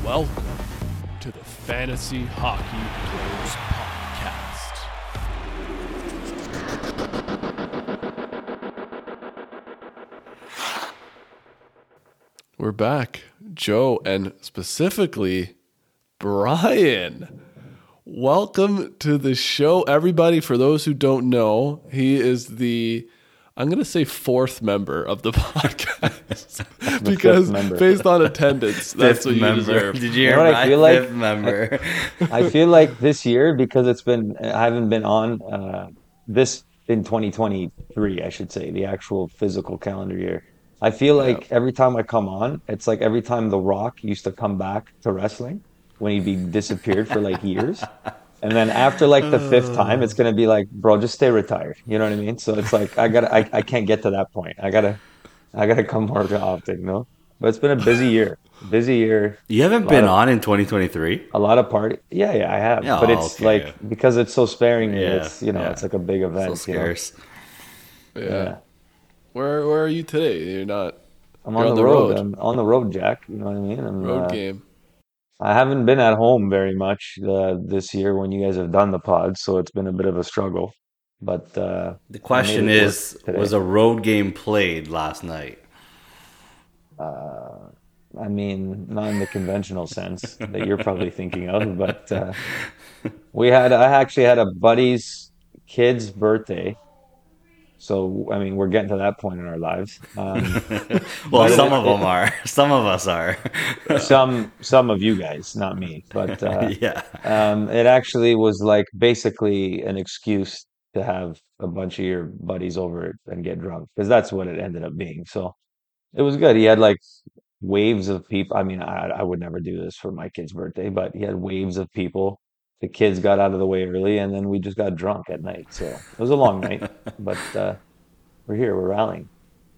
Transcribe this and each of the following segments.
Welcome to the Fantasy Hockey Players Podcast. We're back, Joe, and specifically Brian. Welcome to the show, everybody. For those who don't know, he is the, I'm going to say, fourth member of the podcast because based on attendance, that's what you deserve. Did you hear what I feel like? Member. I feel like this year, because I haven't been on this in 2023, I should say, the actual physical calendar year. I feel like every time I come on, it's like every time The Rock used to come back to wrestling when he'd be disappeared for like years. And then after like the fifth time, it's going to be like, bro, just stay retired. You know what I mean? So it's like, I can't get to that point. I gotta come more often, you know? But it's been a busy year. You haven't been on in 2023? A lot of party. Yeah, I have. Oh, but it's okay. like, because it's so sparingly, Yeah, it's, it's like a big event. So scarce. Yeah. Where are you today? You're not. I'm on the road. I'm on the road, Jack. You know what I mean? Road game. I haven't been at home very much this year when you guys have done the pod, so it's been a bit of a struggle. But the question is, was a road game played last night? I mean, not in the conventional sense that you're probably thinking of, but I actually had a buddy's kid's birthday. So, I mean, we're getting to that point in our lives. Well, some of them are. Some of us are. Some of you guys, not me. But it actually was like basically an excuse to have a bunch of your buddies over and get drunk, because that's what it ended up being. So it was good. He had like waves of people. I mean, I would never do this for my kid's birthday, but he had waves of people. The kids got out of the way early, and then we just got drunk at night. So it was a long night, but we're here. We're rallying.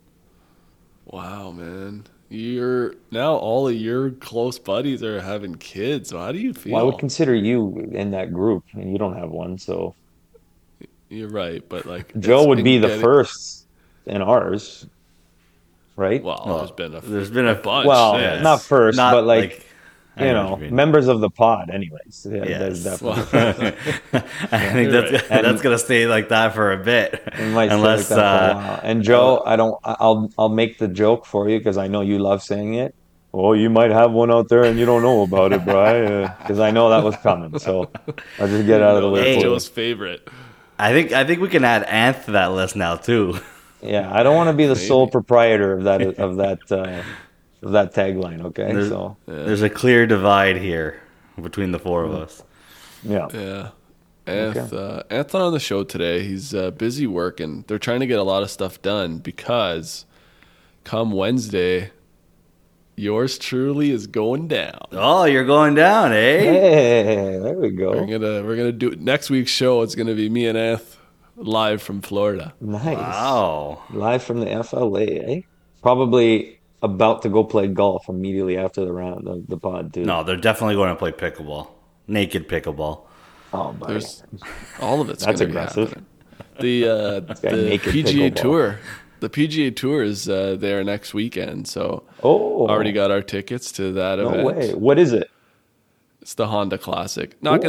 Wow, man. Now all of your close buddies are having kids. So how do you feel? Well, I would consider you in that group, and you don't have one, so. You're right, but like Joe would be the first in ours, right? Well, there's been a bunch. Well, yes. Not first, but like I know members of the pod, anyways. Yeah, yes. Definitely. I think that's gonna stay like that for a bit, unless. Like that for a while. And Joe, I'll make the joke for you because I know you love saying it. Oh, you might have one out there and you don't know about it, Brian, because I know that was coming. So I'll just get out of the way. That's Joe's favorite. I think we can add Anth to that list now too. Yeah, I don't want to be the sole proprietor of that tagline. Okay, there's a clear divide here between the four of us. Yeah. Anth's on the show today. He's busy working. They're trying to get a lot of stuff done because come Wednesday, yours truly is going down. Oh, you're going down, eh? Hey, there we go. We're gonna do next week's show. It's gonna be me and Anth live from Florida. Nice. Wow. Live from the FLA, eh? Probably about to go play golf immediately after the round of the pod, too. No, they're definitely going to play pickleball. Naked pickleball. Oh, buddy. All of it's That's gonna aggressive. Be happening. The PGA pickleball. Tour. The PGA Tour is there next weekend, so already got our tickets to that event. No way. What is it? It's the Honda Classic. Not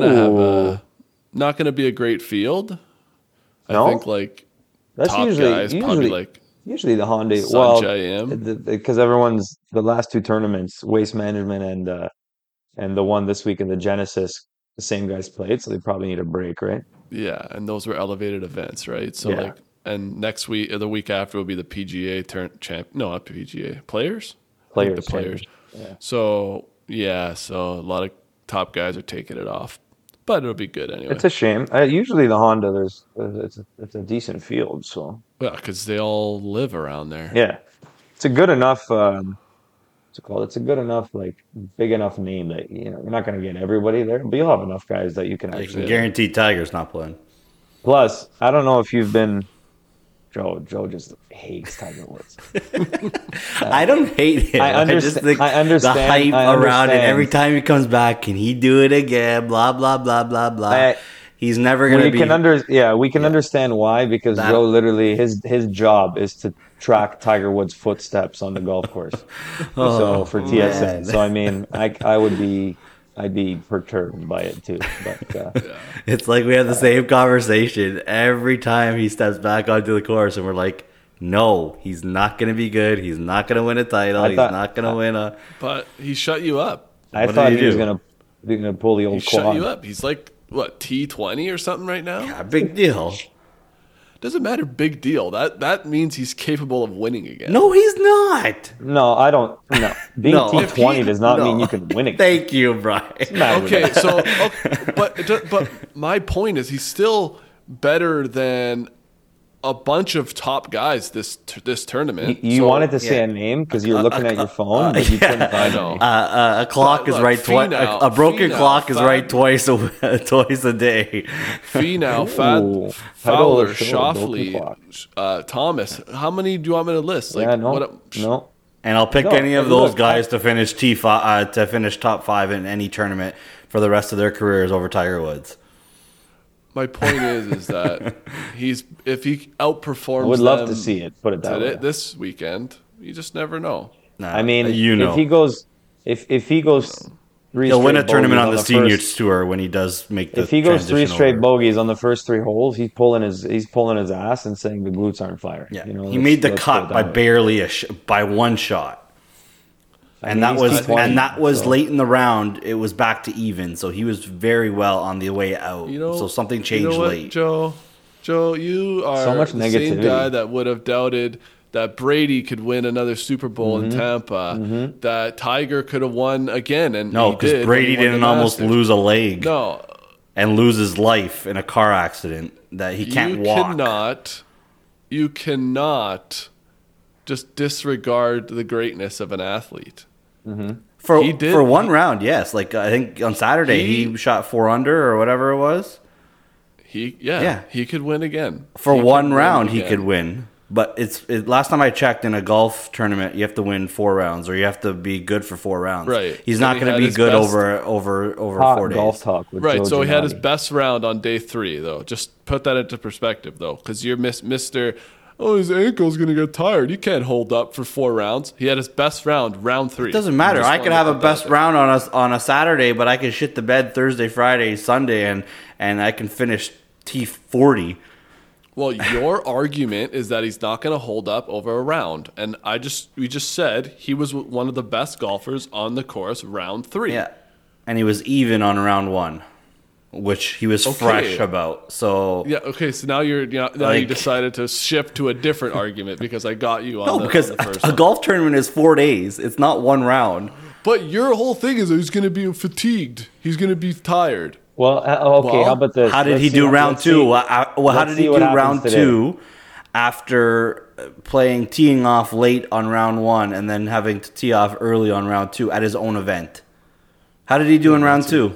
gonna be a great field. No? I think like That's top guys probably like usually the Honda. Sanjay Because everyone's the last two tournaments, Waste Management and the one this week in the Genesis, the same guys played, so they probably need a break, right? Yeah, and those were elevated events, right? So and next week or the week after will be the PGA not PGA Players. The players. Yeah. So so a lot of top guys are taking it off. But it'll be good anyway. It's a shame. Usually the Honda, it's a decent field. So because they all live around there. Yeah, it's a good enough. What's it called? It's a good enough, like big enough name that you're not going to get everybody there, but you'll have enough guys that you can You actually can guarantee Tiger's not playing. Plus, I don't know if you've been. Joe just hates Tiger Woods. I don't hate him. I just think I understand the hype around it. Every time he comes back, can he do it again? Blah blah blah blah blah. He's never going to be. We can understand why, because Joe literally his job is to track Tiger Woods' footsteps on the golf course. So for TSN, man. so I mean, I'd be perturbed by it too. But It's like we have the same conversation every time he steps back onto the course, and we're like, no, he's not going to be good. He's not going to win a title. He's not going to win a. But he shut you up. I thought he was going to pull the old He quad. shut you up. He's like, what, T20 or something right now? Yeah, big deal. Doesn't matter, big deal. That means he's capable of winning again. No, he's not. No, I don't. No, being No. T20 does not mean you can win again. Thank you, Brian. Okay, but my point is he's still better than a bunch of top guys this tournament. You wanted to say a name because you're looking at your phone, but you couldn't I find know. it. A clock is right twice. A broken clock is right twice a day. Finau, Ooh, Fowler, title of the show, Schauffele, Thomas. How many do you want me to list? Like, Yeah, no. And I'll pick No, any of but those look, guys to finish T5 to finish top 5 in any tournament for the rest of their careers over Tiger Woods. My point is that if he outperforms, I would love them to see it. Put it that way. this weekend, you just never know. Nah, I mean, if if he goes three, he'll win a straight tournament on bogeys the seniors tour when he does make the. If he goes three transition straight over. bogeys on the first 3 holes, he's pulling his ass and saying the glutes aren't firing. Yeah, You know, he made the let's cut put it by that way. barely by one shot. And I mean, he's T20, that was so- late in the round. It was back to even, so he was very well on the way out. So something changed you know what, late. Joe, you are So much the same negativity. guy that would have doubted that Brady could win another Super Bowl Mm-hmm. in Tampa, that Tiger could have won again, and No, he because did when Brady he won didn't the almost Masters. lose a leg No, and lose his life in a car accident that he can't walk. You cannot just disregard the greatness of an athlete. He did- For one round, yes. Like I think on Saturday he shot 4 under or whatever it was. He could win again. For He one could round, win he again. could win. But last time I checked, in a golf tournament, you have to win 4 rounds, or you have to be good for 4 rounds. Right. He's So not he going to had be his good best- over Hot 4 days. golf talk with Right, Joe so he had his Giamatti. best round on day 3, though. Just put that into perspective, though, because you're Mr. Oh, his ankle's going to get tired. You can't hold up for 4 rounds. He had his best round 3. It doesn't matter. Just I could wanted have to a put that best there. round on a Saturday, but I can shit the bed Thursday, Friday, Sunday, and I can finish T40. Well, your argument is that he's not going to hold up over a round, and we just said he was one of the best golfers on the course round 3. Yeah, and he was even on round 1, which he was fresh about. So Yeah. Okay. So now you decided to shift to a different argument because I got you on no, because on the first a one. golf tournament is 4 days. It's not 1 round. But your whole thing is that he's going to be fatigued. He's going to be tired. Well, okay. Well, how about this? How did Let's he see do what- round let's 2? see- How let's did see he what do happens round today. 2 after teeing off late on round 1 and then having to tee off early on round 2 at his own event? How did he do in round 2?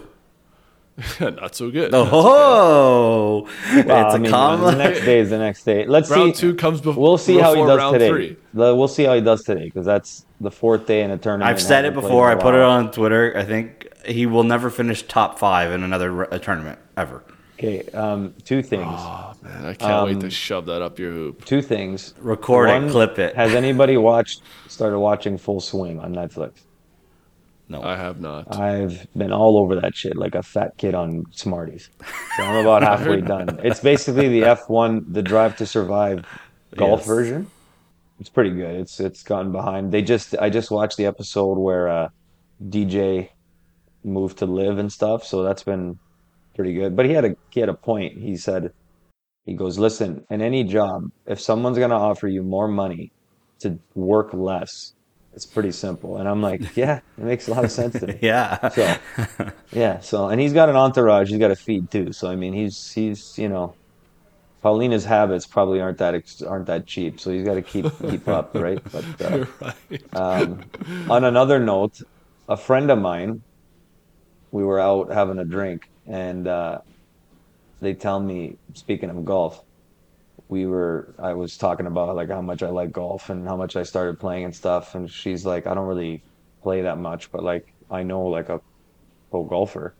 Not so good. Oh, Well, it's I a mean, common. the next day is the next day. Let's Round see. 2 comes before. We'll see how he does round today. 3. We'll see how he does today because that's the 4th day in a tournament. I've said it Hasn't played before. I in a put it while. on Twitter. I think he will never finish top 5 in another tournament ever. Okay, 2 things. Oh man, I can't wait to shove that up your hoop. 2 things. Record it, One, clip it. Has anybody started watching Full Swing on Netflix? No, I have not. I've been all over that shit like a fat kid on Smarties. So I'm about halfway done. It's basically the F1, the Drive to Survive golf Yes. version. It's pretty good. It's gotten behind. I just watched the episode where DJ moved to live and stuff, so that's been pretty good. But he had a point. He goes, listen, in any job, if someone's gonna offer you more money to work less, it's pretty simple. And I'm like, yeah, it makes a lot of sense to me. yeah. So yeah, and he's got an entourage. He's got to feed too. So I mean, he's Paulina's habits probably aren't that cheap. So he's got to keep up, right? But You're right. on another note, a friend of mine, we were out having a drink, and they tell me, speaking of golf, I was talking about like how much I like golf and how much I started playing and stuff, and she's like, I don't really play that much, but like I know like a pro golfer.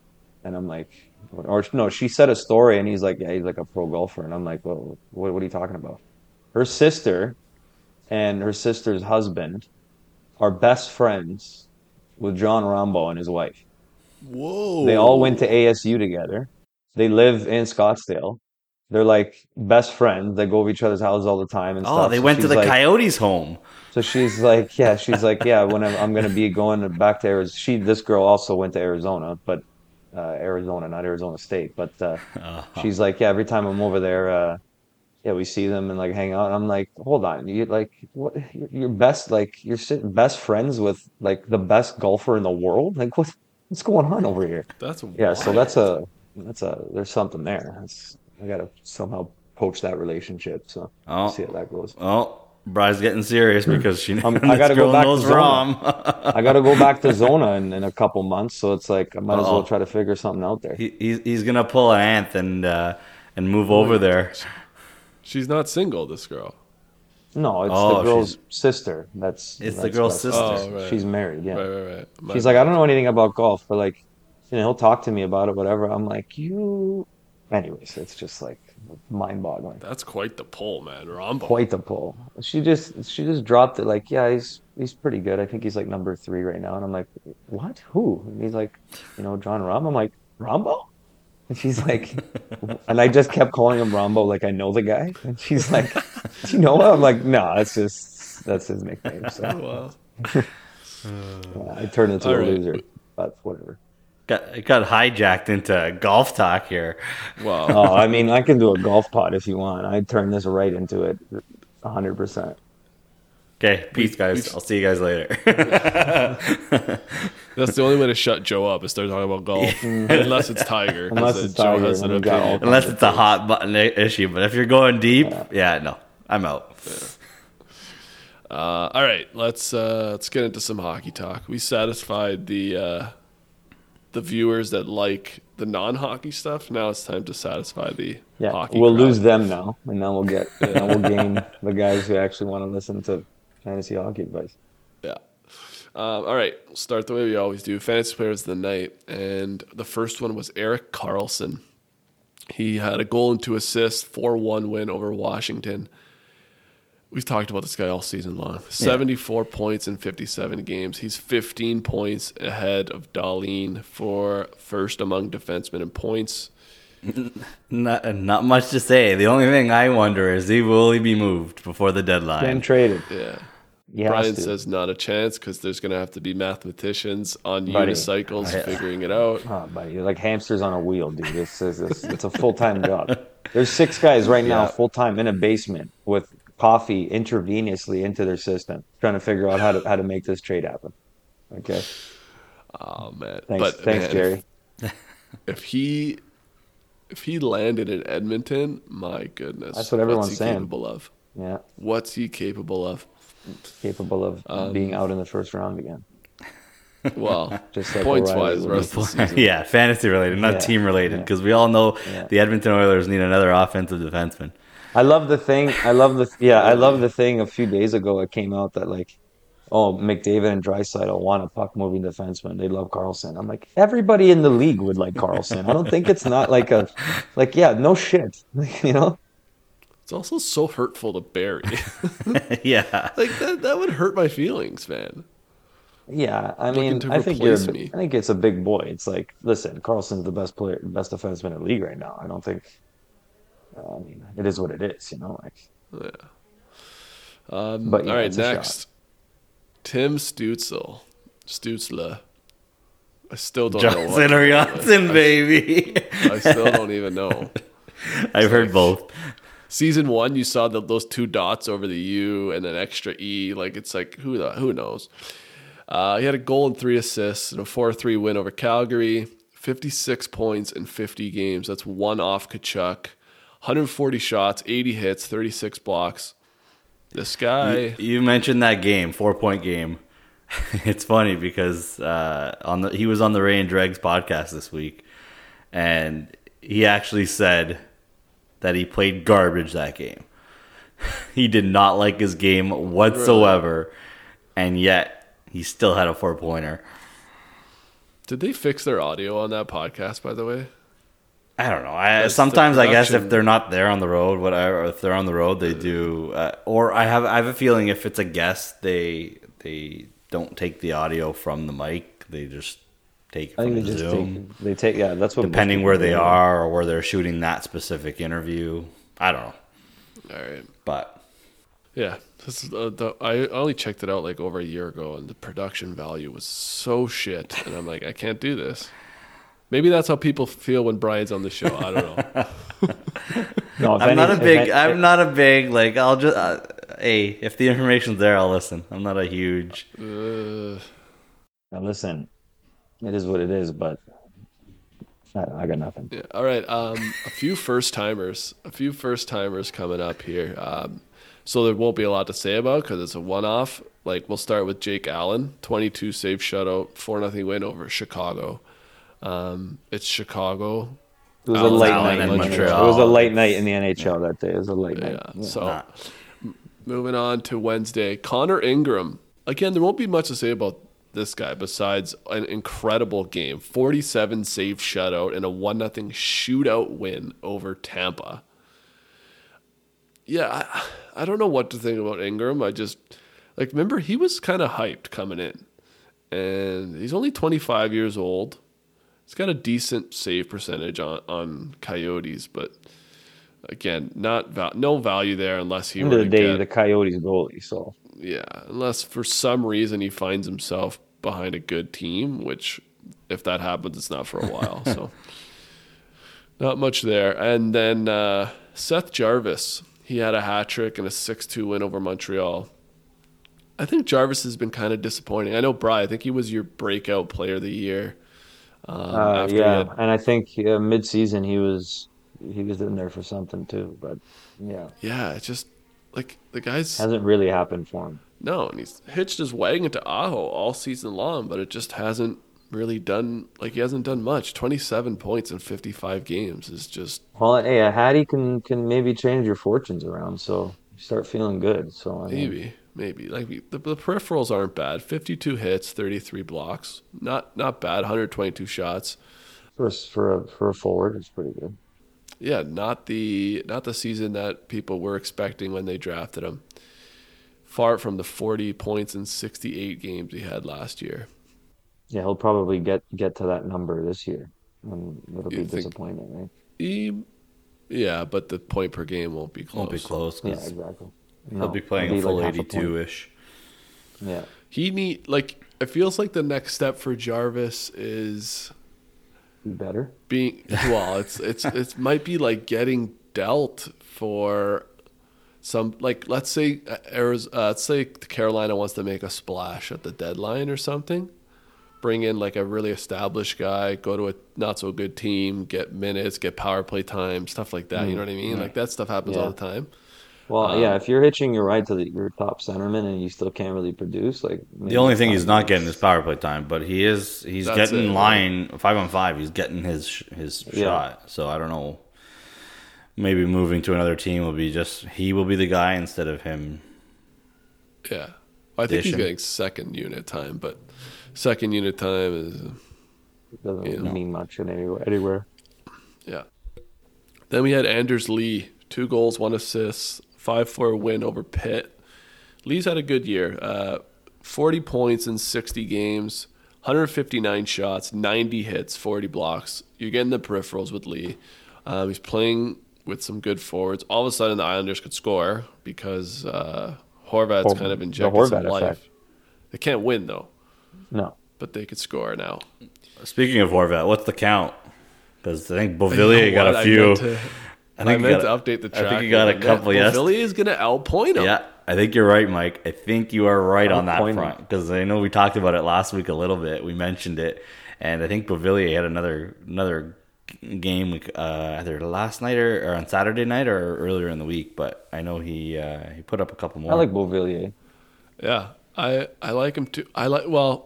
And I'm like, or no, she said a story, and he's like, yeah, he's like a pro golfer, and I'm like, well, what are you talking about? Her sister and her sister's husband are best friends with John Rambo and his wife. They all went to Whoa. ASU together. They live in Scottsdale. They're like best friends. They go over each other's houses all the time and Oh, stuff. they went to the Coyotes' home. So she's like, yeah, when I'm gonna be going back to Arizona. This girl also went to Arizona, but Arizona, not Arizona State. But she's like, yeah, every time I'm over there, yeah, we see them and like hang out. And I'm like, hold on, you like what? You're best like you're sitting best friends with like the best golfer in the world. Like what's going on over here? That's Yeah, so wild. that's a there's something there. I gotta somehow poach that relationship. So we'll see Oh, how that goes. oh, Bride's getting serious because I this gotta go girl back to knows Zona. Rom. I gotta go back to Zona in a couple months. So it's like I might as well Oh, try to figure something out there. he's gonna pull an Anth and move over Wait, there. she's not single, this girl. No, it's the Oh, girl's sister. it's the That's girl's best friends. Oh, sister. right. She's married. Yeah. Right. My She's like, I don't bad. know anything about golf, but like, he'll talk to me about it, whatever. I'm like, you. Anyways, it's just like mind-boggling. That's quite the pull, man. Rambo. Quite the pull. She just dropped it. Like, yeah, he's pretty good. I think he's like number 3 right now. And I'm like, what? Who? And he's like, John Rahm. I'm like, Rambo? And she's like, and I just kept calling him Rambo, like I know the guy. And she's like, do you know him? I'm like, no, that's his nickname. So Well, yeah, I turned into all a right. loser, but whatever. Got hijacked into golf talk here. Wow. Oh, I mean, I can do a golf pod if you want. I turn this right into it, 100%. Okay, peace, We guys. I'll see you guys later. That's the only way to shut Joe up is start talking about golf, unless it's Tiger. 'cause Unless then it's Joe Tiger, has an then we got all opinion. Unless it's a hot button issue, but if you're going deep, yeah, no, I'm out. All right, let's get into some hockey talk. We satisfied the viewers that like the non-hockey stuff. Now it's time to satisfy the Yeah, hockey we'll crowd. lose them now, and then we'll gain the guys who actually want to listen to fantasy hockey advice. Yeah. All right, we'll start the way we always do. Fantasy players of the night, and the first one was Erik Karlsson. He had a goal and 2 assists, 4-1 win over Washington. We've talked about this guy all season long. 74 points in 57 games. He's 15 points ahead of Dahlin for first among defensemen in points. Not much to say. The only thing I wonder is will he be moved before the Getting deadline? traded. Yeah. He has Brian to. says not a chance because there's going to have to be mathematicians on Buddy. unicycles figuring it out. Oh, buddy, you're like hamsters on a wheel, dude. It's a full-time job. There's 6 guys right now Yeah. full-time in a basement with coffee intravenously into their system, trying to figure out how to make this trade happen. Okay. Oh, man. Thanks, But, thanks, man, Jerry. if he landed in Edmonton, my goodness. That's what everyone's what's he saying. capable of? Yeah, What's he capable of? capable of being out in the first round again. Well, Just like points O'Reilly wise, the would rest of the season. Yeah, fantasy related, not Yeah, team related, yeah. because we all know Yeah. the Edmonton Oilers need another offensive defenseman. I love the thing. I love the thing a few days ago. It came out that like, oh, McDavid and Draisaitl want a puck moving defenseman. They love Carlson. I'm like, everybody in the league would like Carlson. I don't think it's not yeah, no shit. It's also so hurtful to bury. Yeah. Like that would hurt my feelings, man. Yeah, I Looking mean, to I think replace me. I think it's a big boy. It's like, listen, Carlson's the best player, best defenseman in the league right now. I don't think. I mean, it is what it is, Like, Yeah. but yeah, All right, it's a shot. next. Tim Stutzla. I still don't know Johnson what. or Janssen, baby. I still don't even know. I've heard both. Season 1, you saw those 2 dots over the U and an extra E. Like it's like who knows? He had a goal and 3 assists and a 4-3 win over Calgary. 56 points in 50 games. That's 1 off Kachuk. 140 shots, 80 hits, 36 blocks. This guy. You mentioned that game, 4-point game. It's funny because he was on the Ray and Dregs podcast this week, and he actually said that he played garbage that game. He did not like his game whatsoever, and yet he still had a 4-pointer. Did they fix their audio on that podcast, by the way? I don't know. That's Sometimes the I guess if production. they're not there on the road, whatever. If they're on the road, they do. Or I have a feeling if it's a guest, they don't take the audio from the mic. They just take it I think from they the just Zoom, take yeah. That's what most depending people where they do. are or where they're shooting that specific interview. I don't know, All right. but Yeah, this is, I only checked it out like over a year ago, and the production value was so shit, and I'm like, I can't do this. Maybe that's how people feel when Brian's on the show. I don't know. No, if I'm any- not a if big. any- I'm not a big like. I'll just. Hey, if the information's there, I'll listen. I'm not a huge. Now listen, it is what it is, but I got nothing. Yeah. All right. A few first timers coming up here. So there won't be a lot to say about because it's a one-off. Like we'll start with Jake Allen, 22 save shutout, 4-0 win over Chicago. It's Chicago. It was a Allen's late Allen night. in It was a late night in the NHL that day. It was a late night. Yeah. Yeah. So moving on to Wednesday, Connor Ingram. Again, there won't be much to say about this guy besides an incredible game. 47 save shutout and a 1-0 shootout win over Tampa. Yeah, I don't know what to think about Ingram. I just remember he was kind of hyped coming in. And he's only 25 years old. He's got a decent save percentage on Coyotes, but again, no value there unless he End were of to the day, get, the Coyotes goalie. So yeah, unless for some reason he finds himself behind a good team, which if that happens, it's not for a while. So not much there. And then Seth Jarvis, he had a hat trick and a 6-2 win over Montreal. I think Jarvis has been kind of disappointing. I know, Bri, I think he was your breakout player of the year. After he yeah, had- and I think mid-season he was in there for something too. But yeah, yeah, it's just like the guy's hasn't really happened for him. no, and he's hitched his wagon to Aho all season long, but it just hasn't really done he hasn't done much. 27 points in 55 games is just Well, hey, a Hattie can maybe change your fortunes around, so you start feeling good. So I mean, maybe like the peripherals aren't bad. 52 hits, 33 blocks, not bad. 122 shots. for a forward, it's pretty good. Yeah, not the season that people were expecting when they drafted him. Far from the 40 points in 68 games he had last year. Yeah, he'll probably get to that number this year. It'll be You think- disappointing, right? Yeah, but the point per game won't be close. Won't be close Yeah, because exactly. he'll be playing it'll a full like half a point. 82-ish. Yeah. It feels like the next step for Jarvis is Be better. being it might be like getting dealt for some let's say let's say Carolina wants to make a splash at the deadline or something. Bring in like a really established guy, go to a not so good team, get minutes, get power play time, stuff like that. You know what I mean? Like that stuff happens all the time. Well, yeah, if you're hitching your ride to your top centerman and you still can't really produce, like The only thing he's not getting is power play time, but he's That's getting it, in line 5-on-5. He's getting his shot. So I don't know. Maybe moving to another team will be he will be the guy instead of him. Yeah, I think he's Dishing. getting second unit time, but second unit time is doesn't mean much anywhere. yeah. Then we had Anders Lee, 2 goals, 1 assist, 5-4 win over Pitt. Lee's had a good year. 40 points in 60 games, 159 shots, 90 hits, 40 blocks. You're getting the peripherals with Lee. He's playing with some good forwards. All of a sudden, the Islanders could score because Horvat's kind of injected some Horvat life. effect. They can't win, though, No. but they could score now. Speaking of Horvat, what's the count? Because I think Beauvillier got a few. I meant to update the track. I think he got a couple. Yes. Beauvillier is going to outpoint him. Yeah, I think you're right, Mike. I think you are right on that Outpoint him. front because I know we talked about it last week a little bit. We mentioned it, and I think Beauvillier had another game either last night or on Saturday night or earlier in the week. But I know he put up a couple more. I like Beauvillier. Yeah, I like him too. I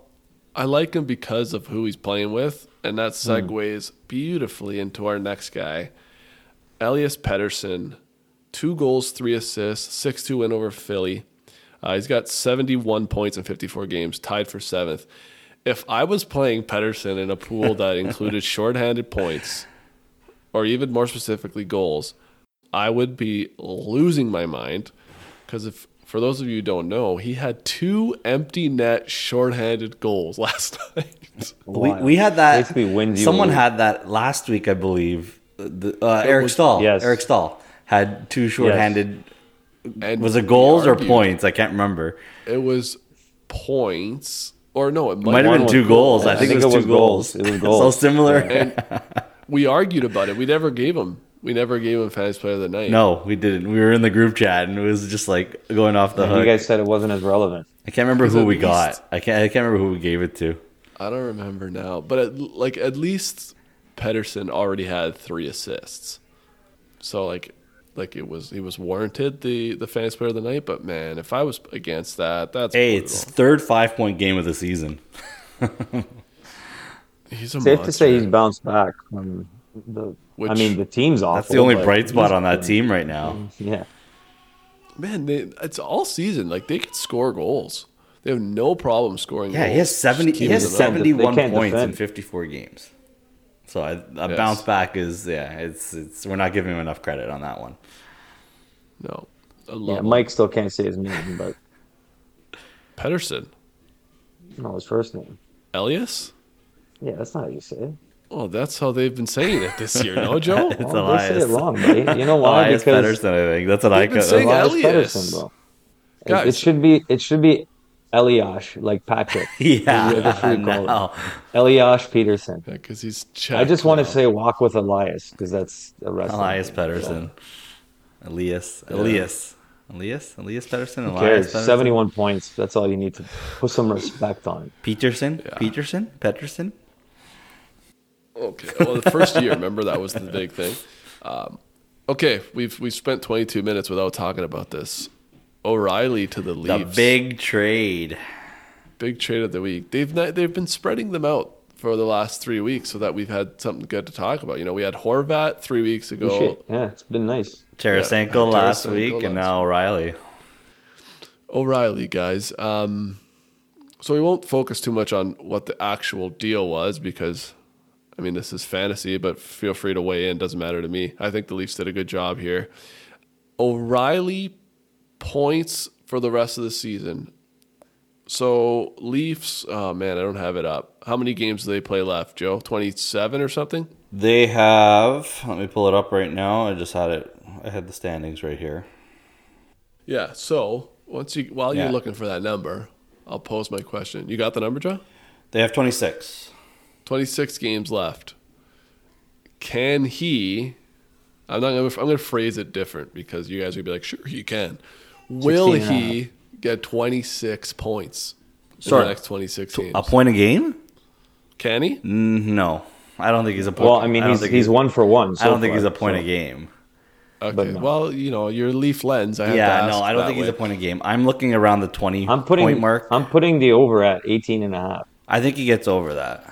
like him because of who he's playing with, and that segues beautifully into our next guy, Elias Pettersson. 2 goals, 3 assists, 6-2 win over Philly. He's got 71 points in 54 games, tied for 7th. if I was playing Pedersen in a pool that included shorthanded points, or even more specifically goals, I would be losing my mind. Because if for those of you who don't know, he had 2 empty net shorthanded goals last night. We had that. Basically wins you Someone a league. had that last week, I believe. Eric Stahl. Yes. Eric Stahl had 2 shorthanded. And Was it goals we or argued. points? I can't remember. It was points, or no, it Might have One been was 2 goals. goals. I think it was 2 goals. It was So goals. similar. And we argued about it. We never gave him Fantasy Player of the Night. No, we didn't. We were in the group chat, and it was just like going off the And hook. you guys said it wasn't as relevant. I can't remember Because who at we least- got. I can't remember who we gave it to. I don't remember now, but at least Pedersen already had 3 assists, so he was warranted the Fantasy Player of the Night. But man, if I was against that, that's Hey, brutal. it's third 5-point game of the season. He's a Safe to say he's monster. bounced back from the. Which- I mean, the team's awful. That's the only but bright spot he's on that been- team right now. Yeah. Man, it's all season. Like they can score goals. They have no problem scoring. Yeah, goals. he has 70. Just He keep has them up. 71 They can't points in defend. 54 games. So a Yes. bounce back is it's we're not giving him enough credit on that one. No, I love Yeah, him. Mike still can't say his name, but Pedersen, no, his first name. Elias. Yeah, that's not how you say it. Oh, that's how they've been saying it this year, no, Joe? It's Well, they say Elias. it wrong, buddy. You know why? Elias Because Pettersson, I think that's what I They've been could. saying Elias Elias. Pettersson, bro. Guys. It should be Eliash, like Patrick. Yeah, The free call. no. Eliash Peterson. Because he's Czech. I just want to now. say walk with Elias because that's a wrestling. Elias thing. Pettersson, Elias Pettersson, Who Elias cares? Pettersson, 71 points. That's all you need to put some respect on. Peterson, Pettersson. Okay. Well, the first year, remember that was the big thing. Okay, we've spent 22 minutes without talking about this. O'Reilly to the The Leafs. big trade. Big trade of the week. They've been spreading them out for the last 3 weeks so that we've had something good to talk about. You know, we had Horvat 3 weeks ago. Shit. Yeah, it's been nice. Tarasenko Yeah, last Tarasenko week, and last now O'Reilly. O'Reilly, guys. So we won't focus too much on what the actual deal was because, I mean, this is fantasy, but feel free to weigh in. Doesn't matter to me. I think the Leafs did a good job here. O'Reilly points for the rest of the season. So Leafs, oh man, I don't have it up. How many games do they play left, Joe? 27 or something? They have. Let me pull it up right now. I just had it. I had the standings right here. Yeah. So while Yeah. you're looking for that number, I'll pose my question. You got the number, Joe? They have 26. 26 games left. Can he? I'm going to phrase it different because you guys will be like, sure, he can. Will 16 and a he get 26 points in Sorry. the next 26 games? A point a game? Can he? No, I don't think he's a point. Well, I mean, he's 1 for 1. I don't think he's a so point far, a game. Okay. But no. Well, you know, your Leaf lens. I have to Yeah, ask no, I don't that think he's way. a point a game. I'm looking around the 20 I'm point mark. I'm putting the over at 18 and a half. I think he gets over that.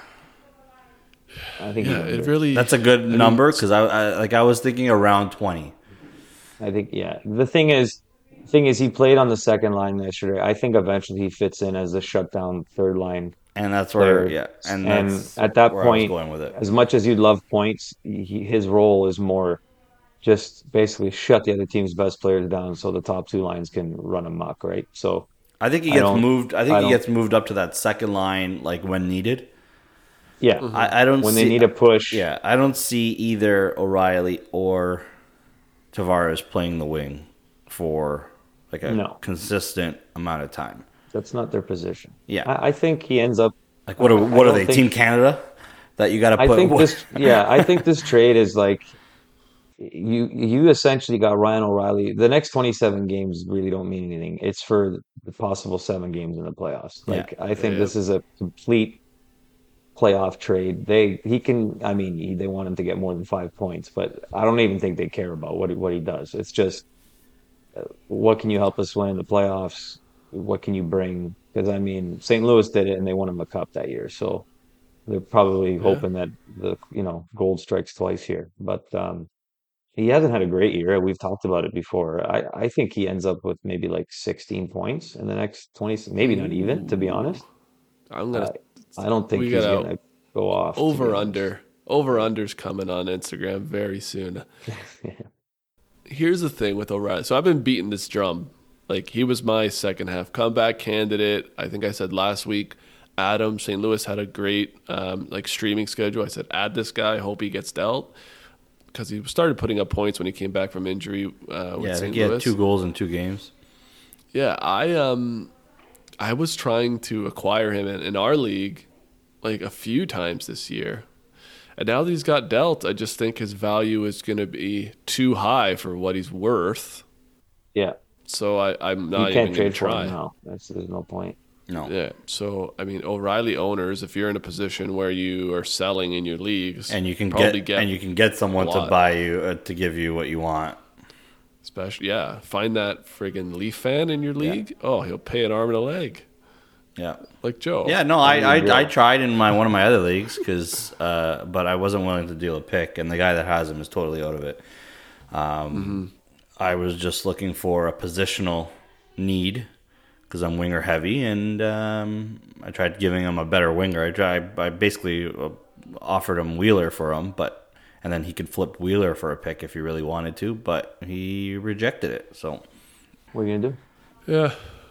I think Yeah, he's it under. really. That's a good number because I was thinking around 20. I think yeah. The thing is he played on the second line yesterday. I think eventually he fits in as the shutdown third line. And that's where, player. yeah. And And that's at that where point, I was going with it. as much as you'd love points, his role is more just basically shut the other team's best players down so the top 2 lines can run amok, right? So I think he I gets don't- moved. I think I he don't- gets moved up to that second line, like when needed. yeah, I don't when see, they need a push, Yeah, I don't see either O'Reilly or Tavares playing the wing for like a No. consistent amount of time. that's not their position. Yeah. I think he ends up. Like what are don't they? think- Team Canada that you got to I put. think this. Yeah, I think this trade is like you essentially got Ryan O'Reilly. The next 27 games really don't mean anything. It's for the possible 7 games in the playoffs. Like I think Yeah. this is a complete playoff trade. He can. I mean, they want him to get more than 5 points, but I don't even think they care about what he does. It's just what can you help us win in the playoffs? What can you bring? Because I mean, St. Louis did it and they won him a cup that year, so they're probably hoping that the gold strikes twice here. But he hasn't had a great year. We've talked about it before. I think he ends up with maybe like 16 points in the next 20, maybe not even, to be honest. I'm gonna I don't think We he's got gonna go off. to be over honest. under. Over under's coming on Instagram very soon. Here's the thing with O'Reilly. So I've been beating this drum. Like, he was my second half comeback candidate. I think I said last week, Adam, St. Louis had a great streaming schedule. I said, add this guy. Hope he gets dealt. Because he started putting up points when he came back from injury with I St. think he Louis. had 2 goals in 2 games. Yeah, I was trying to acquire him in our league like a few times this year. And now that he's got dealt, I just think his value is going to be too high for what he's worth. Yeah, So I'm not you even can't going to trade for try. him now. There's no point. No. Yeah. So, I mean, O'Reilly owners, if you're in a position where you are selling in your leagues, And you can probably get someone a to lot. buy you to give you what you want. especially, find that friggin' Leaf fan in your league. Oh, he'll pay an arm and a leg. Yeah. Like Joe. Yeah, no, I tried in one of my other leagues but I wasn't willing to deal a pick, and the guy that has him is totally out of it. I was just looking for a positional need because I'm winger heavy, and I tried giving him a better winger. I basically offered him Wheeler for him, and then he could flip Wheeler for a pick if he really wanted to, but he rejected it. So What are you gonna do? Yeah.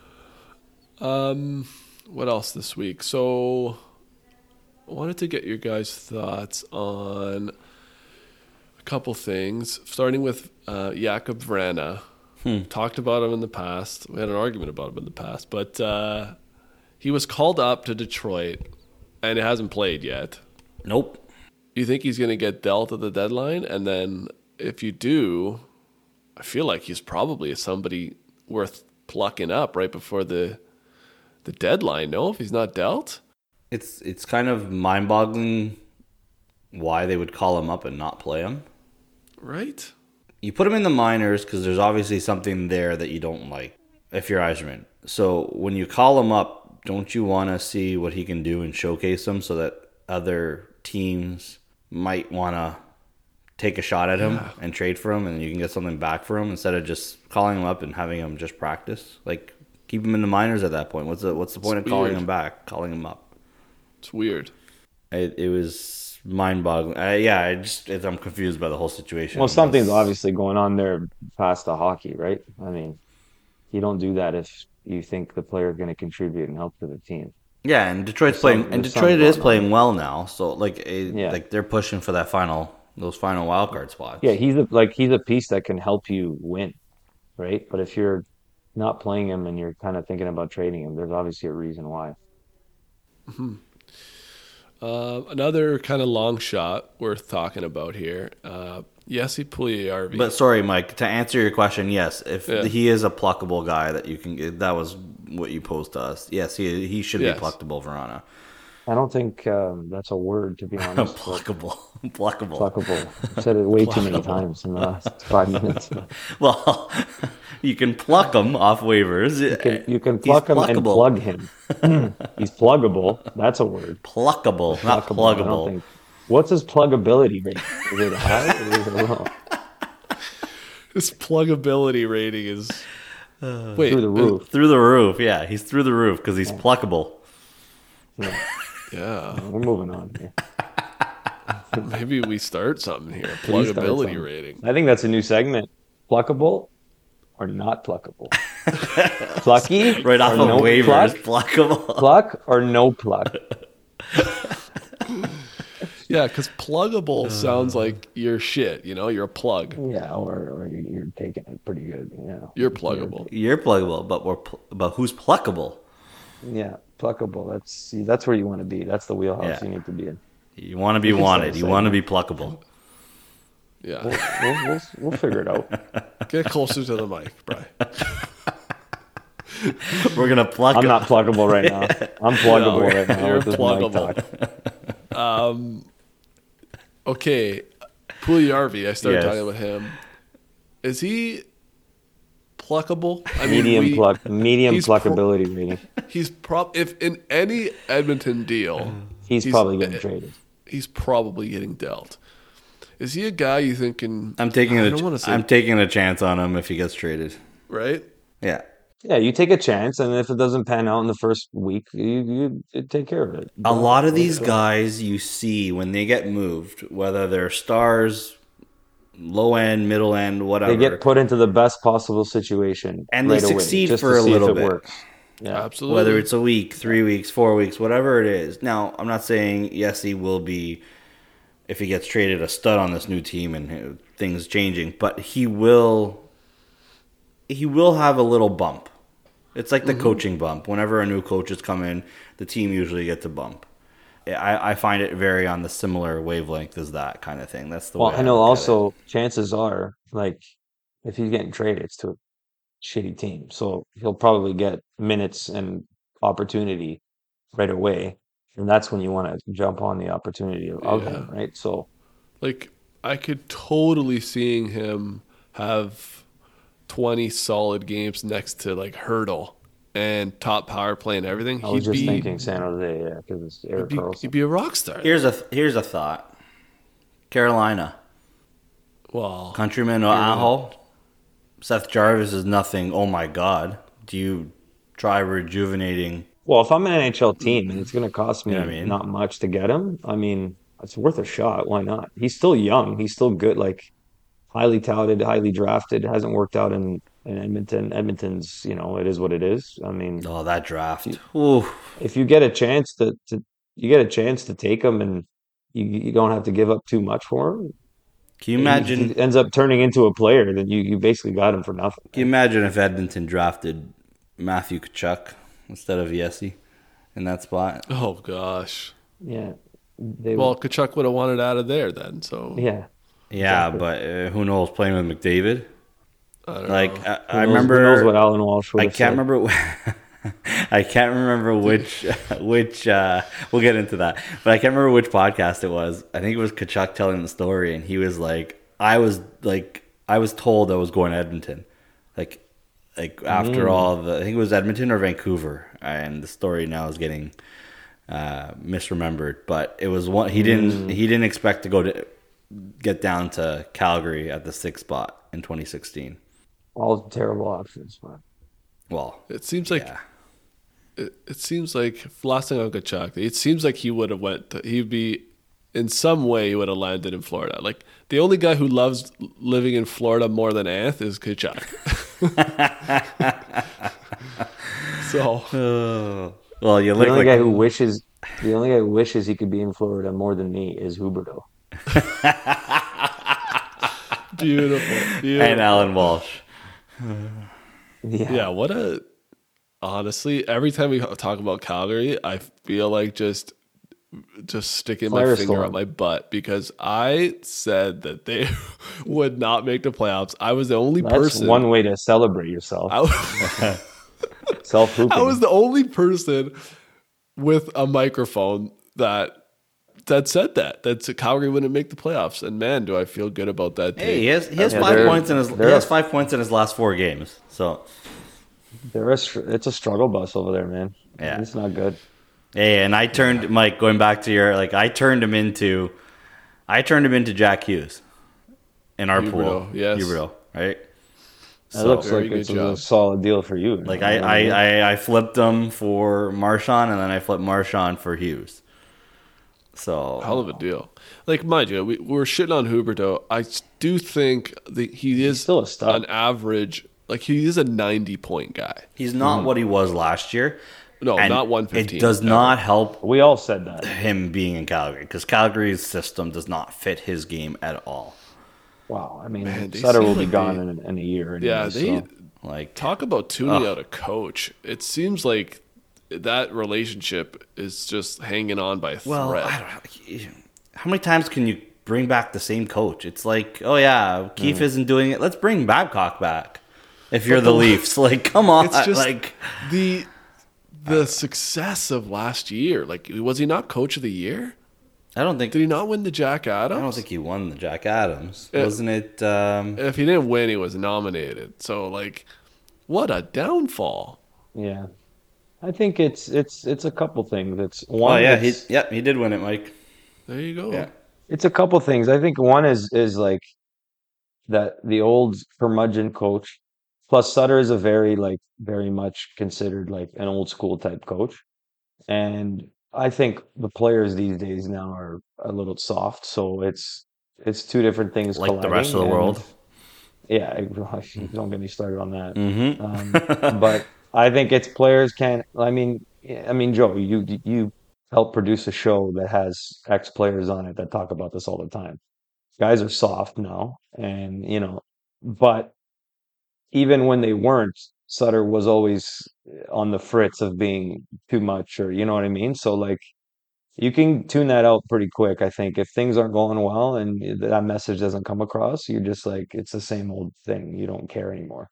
What else this week? So I wanted to get your guys' thoughts on a couple things, starting with Jakub Vrana. Talked about him in the past. We had an argument about him in the past, but he was called up to Detroit, and it hasn't played yet. nope. You think he's going to get dealt at the deadline? And then if you do, I feel like he's probably somebody worth plucking up right before the deadline. No, if he's not dealt? It's kind of mind-boggling why they would call him up and not play him. Right? You put him in the minors because there's obviously something there that you don't like if you're Eiserman. So when you call him up, don't you want to see what he can do and showcase him so that other teams might want to take a shot at him and trade for him, and you can get something back for him instead of just calling him up and having him just practice? Like, keep him in the minors at that point. What's the point of calling him back, calling him up? It's weird. It was mind-boggling. I'm confused by the whole situation. Well, something's obviously going on there past the hockey, right? I mean, you don't do that if you think the player is going to contribute and help to the team. Yeah, and Detroit's playing, and there's Detroit something is going playing on. well now. So like they're pushing for those final wild card spots. Yeah, he's a piece that can help you win, right? But if you're not playing him and you're kind of thinking about trading him, there's obviously a reason why. Another kind of long shot worth talking about here. Jesse Puljujärvi. But sorry, Mike, to answer your question, yes, if Yeah. he is a pluckable guy that you can get, that was what you posed to us. Yes, he should Yes. be pluckable, Verona. I don't think that's a word, to be honest. but Pluckable. Pluckable. I've said it way too many times in the last 5 minutes. Well, you can pluck him off waivers. You can pluck him and plug him. He's pluggable. That's a word. Pluckable, not Pluckable. I don't pluggable. think. What's his pluggability rate? Is it high or is it low? His pluggability rating is wait, Through the roof. Through the roof, yeah. He's through the roof because he's pluckable. Yeah, Yeah, we're moving on here. maybe we start something here. Please start Pluggability something. rating. I think that's a new segment. Pluckable or not pluckable? Plucky Right off or of no waivers, pluck? pluckable. Pluck or no pluck? Yeah, because pluggable sounds like you're shit. You know, you're a plug. Yeah, or you're taking it pretty good. Yeah, You're pluggable. You're pluggable, but who's pluckable? Yeah, pluckable. That's where you want to be. That's the wheelhouse Yeah. you need to be in. You want to be We can wanted. start a You want to be pluckable. Yeah, We'll figure it out. get closer to the mic, Brian. We're gonna pluck. I'm not pluggable right now. I'm pluggable right now. You're with this mic pluggable. talk. Okay, Puljujärvi. I started Yes. talking about him. Is he pluckable? I mean, Medium he's pluckability rating. He's if in any Edmonton deal, He's probably getting traded. he's probably getting dealt. Is he a guy you think can? I'm taking I don't want to say I'm taking a chance on him if he gets traded. right. Yeah. Yeah, you take a chance, and if it doesn't pan out in the first week, you take care of it. A lot of Right? these So guys you see when they get moved, whether they're stars, low end, middle end, they get whatever, put into the best possible situation and they right away, succeed just to for a see if little it bit. works. Yeah, Whether Absolutely. it's a week, 3 weeks, 4 weeks, whatever it is. Now, I'm not saying yes, he will be, if he gets traded, a stud on this new team and things changing, but he will have a little bump. It's like the coaching bump. Whenever a new coach has come in, the team usually gets a bump. I find it very on the similar wavelength as that kind of thing. That's the well, way I I know look at it. also chances are, like, if he's getting traded, it's to a shitty team, so he'll probably get minutes and opportunity right away, and that's when you want to jump on the opportunity of Yeah. him, right? So Like I could totally seeing him have 20 solid games next to like Hurdle and top power play and everything. I was just thinking San Jose, yeah, because it's Eric He'd Carlson. be a rock star. Here's a thought. Carolina, Well, Countryman you're gonna- Aho, Seth Jarvis is nothing. Oh my God. Do you try rejuvenating? Well, if I'm an NHL team and it's going to cost You know me what I mean? not much to get him, I mean, it's worth a shot. Why not? He's still young. He's still good, like highly touted, highly drafted. Hasn't worked out in Edmonton. Edmonton's, it is what it is. I mean, Oh, that draft. you- Ooh. if you get a chance to you get a chance to take him and you don't have to give up too much for him, Can you he imagine? ends up turning into a player, then you basically got him for nothing. Can you imagine if Edmonton drafted Matthew Kachuk instead of Yessi in that spot? oh gosh. Yeah. They Well, Kachuk would have wanted out of there then. So yeah. Yeah, Exactly. but who knows? Playing with McDavid, I don't like know. I Who knows what remember. Alan Walsh would I have can't said. remember. I can't remember which. We'll get into that, but I can't remember which podcast it was. I think it was Kachuk telling the story, and he was like, I was told I was going to Edmonton, like after all the. I think it was Edmonton or Vancouver, and the story now is getting misremembered. But it was one. He didn't expect to get down to Calgary at the 6th spot in 2016. All terrible options, but Well, It seems like yeah. it seems like last thing on Kachuk, it seems like he would have he'd be in some way he would have landed in Florida. Like the only guy who loves living in Florida more than Anth is Kachuk. So Well, you the look only like guy who wishes he could be in Florida more than me is Huberto. beautiful, beautiful. and Alan Walsh. Yeah, honestly, every time we talk about Calgary, I feel like just sticking my finger Firestorm. up my butt because I said that they would not make the playoffs. I was the only That's person. one way to celebrate yourself. I, Self-hooping. I was the only person with a microphone that said that Calgary wouldn't make the playoffs. And man, do I feel good about that team. Hey, he has Yeah, 5 they're- points in his. He they're has a- 5 points in his last 4 games. So It's a struggle bus over there, man. Yeah. It's not good. hey, and I turned Mike going back to your I turned him into Jack Hughes in our pool. Huberdeau, yes. Huberdeau, right? It So looks very like good it's a job. solid deal for you. like I flipped him for Marchand and then I flipped Marchand for Hughes. So Hell of a deal. Like, mind you, we're shitting on Huberto. I do think that he is still a stud. on average. Like, he is a 90-point guy. he's not what he was last year. No, and not 115. It does not help We all said that. him being in Calgary because Calgary's system does not fit his game at all. Wow. I mean, Man, they Sutter will seem be like gone in a year. Anyway, Yeah, they so. Like talk about tuning out a coach. It seems like that relationship is just hanging on by a well, thread. I don't know. How many times can you bring back the same coach? It's like, oh yeah, Keefe isn't doing it. Let's bring Babcock back. If you're the Leafs, like, come on, It's just like the success of last year. Like, was he not coach of the year? I don't think Did he not win the Jack Adams? I don't think he won the Jack Adams, Yeah. wasn't it? If he didn't win, he was nominated. So, like, what a downfall. Yeah. I think it's a couple things. It's Oh one. yeah, it's- he did win it, Mike. There you go. Yeah. It's a couple things. I think one is like that the old curmudgeon coach Plus, Sutter is a very much considered like an old school type coach. And I think the players these days now are a little soft. So it's two different things Like the rest of colliding. the And world. yeah, don't get me started on that. Mm-hmm. But I think it's players can. I mean, Joe, you help produce a show that has ex players on it that talk about this all the time. Guys are soft now, and but even when they weren't, Sutter was always on the fritz of being too much, or you know what I mean. So like you can tune that out pretty quick. I think if things aren't going well and that message doesn't come across, you're just like it's the same old thing. You don't care anymore.